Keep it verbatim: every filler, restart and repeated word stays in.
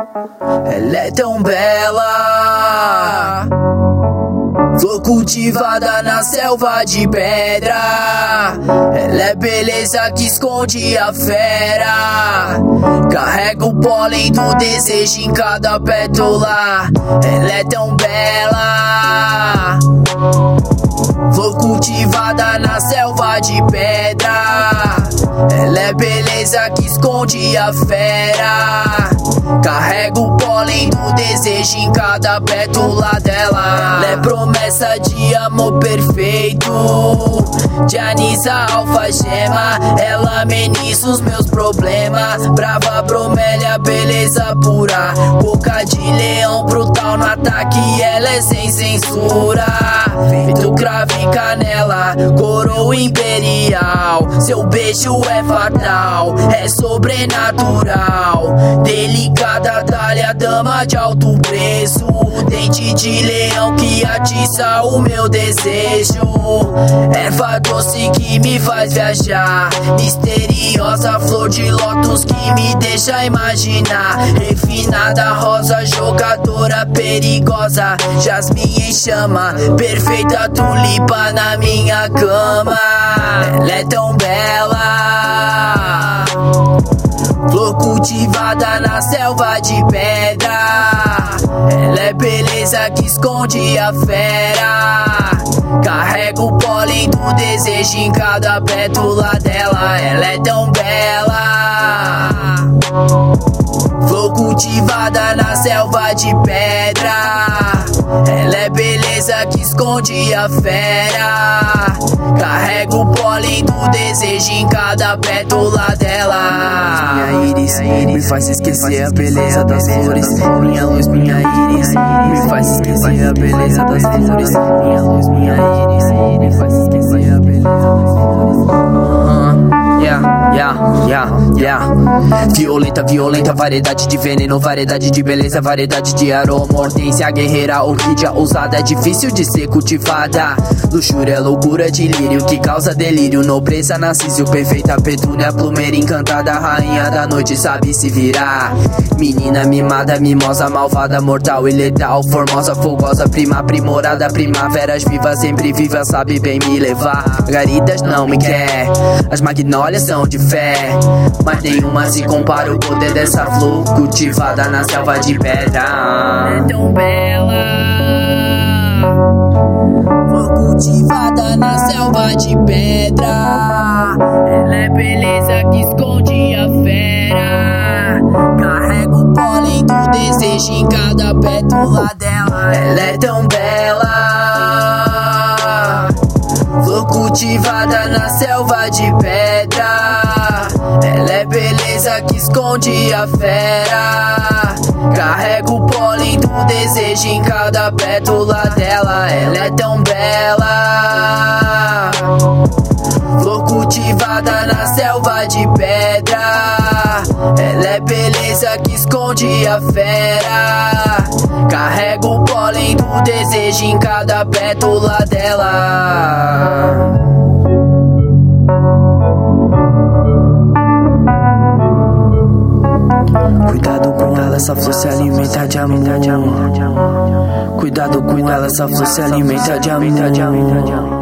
Ela é tão bela, flor cultivada na selva de pedra. Ela é beleza que esconde a fera, carrega o pólen do desejo em cada pétala. Ela é tão bela, flor cultivada na selva de pedra. Ela é beleza que esconde a fera, carrega o pólen do desejo em cada pétala dela. Ela é promessa de amor perfeito, de Anisa alfagema. Ela ameniza os meus problemas, brava bromélia, beleza pura, boca de leão brutal no ataque. Ela é sem censura, feito cravo e canela, coroa imperial. Seu beijo é fatal, é sobrenatural, delicada talha, dama de alto preço, dente de leão que atiça o meu desejo. Erva doce que me faz viajar, misteriosa flor de lótus que me deixa imaginar. Refinada rosa, jogadora perigosa, jasmim em chama, perfeita tulipa na minha cama. Ela é tão bela, flor cultivada na selva de pedra. Ela é beleza que esconde a fera, carrega o pólen do desejo em cada pétala dela. Ela é tão bela, flor cultivada na selva de pedra. Ela é beleza que esconde a fera, carrega o pólen do desejo em cada pétala dela. Minha íris me faz esquecer a beleza das flores. Minha luz, minha íris me faz esquecer a beleza das flores. Minha luz, minha íris me faz esquecer a beleza das flores. Yeah, yeah, yeah, yeah. Violenta, violenta, variedade de veneno, variedade de beleza, variedade de aroma. Hortência, guerreira, orquídea ousada, é difícil de ser cultivada. Luxúria, loucura de lírio que causa delírio. Nobreza, narciso, perfeita petúnia, plumeira encantada, rainha da noite, sabe se virar. Menina mimada, mimosa, malvada, mortal e letal, formosa, fogosa, prima aprimorada, primaveras vivas, sempre viva, sabe bem me levar. Margaridas não me quer, as magnólias são de fé, mas nenhuma se compara ao poder dessa flor cultivada na selva de pedra. Ela é tão bela, flor cultivada na selva de pedra. Ela é beleza que esconde a fera, carrega o pólen do desejo em cada pétala dela. Ela é tão bela, flor cultivada na selva de pedra. Ela é beleza que esconde a fera, carrega o pólen do desejo em cada pétala dela. Ela é tão bela, flor cultivada na selva de pedra. Ela é beleza que esconde a fera, carrega o pólen do desejo em cada pétala dela. Cuidado com ela, essa flor se alimenta de amor. Cuidado com ela, essa flor se alimenta de amor.